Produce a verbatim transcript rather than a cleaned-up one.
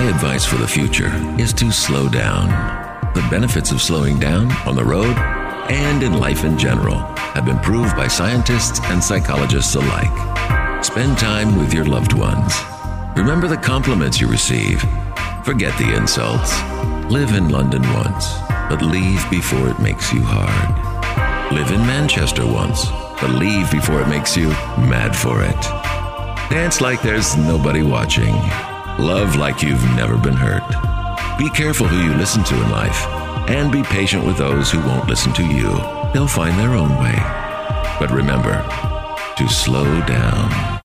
advice for the future is to slow down. The benefits of slowing down on the road and in life in general have been proved by scientists and psychologists alike. Spend time with your loved ones. Remember the compliments you receive. Forget the insults. Live in London once, but leave before it makes you hard. Live in Manchester once, but leave before it makes you mad for it. Dance like there's nobody watching. Love like you've never been hurt. Be careful who you listen to in life, and be patient with those who won't listen to you. They'll find their own way. But remember to slow down.